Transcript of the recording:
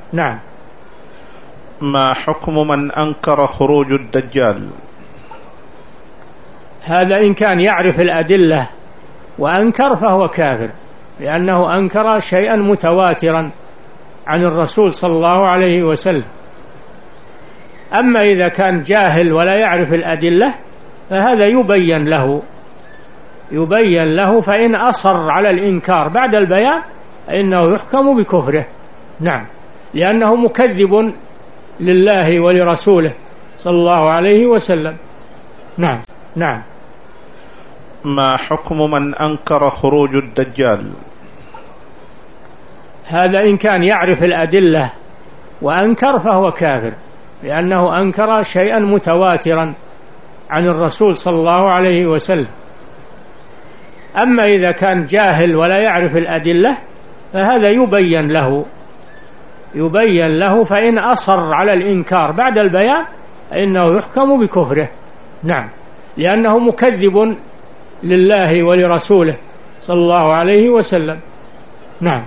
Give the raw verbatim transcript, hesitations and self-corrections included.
نعم. ما حكم من أنكر خروج الدجال؟ هذا إن كان يعرف الأدلة وأنكر فهو كافر، لأنه أنكر شيئا متواترا عن الرسول صلى الله عليه وسلم. أما إذا كان جاهل ولا يعرف الأدلة فهذا يبين له يبين له فإن أصر على الإنكار بعد البيان فإنه يحكم بكفره. نعم، لأنه مكذب لله ولرسوله صلى الله عليه وسلم. نعم. نعم. ما حكم من أنكر خروج الدجال؟ هذا إن كان يعرف الأدلة وأنكر فهو كافر، لأنه أنكر شيئا متواترا عن الرسول صلى الله عليه وسلم. أما إذا كان جاهل ولا يعرف الأدلة فهذا يبين له يبين له فإن أصر على الإنكار بعد البيان فإنه يحكم بكفره. نعم، لأنه مكذب لله ولرسوله صلى الله عليه وسلم. نعم.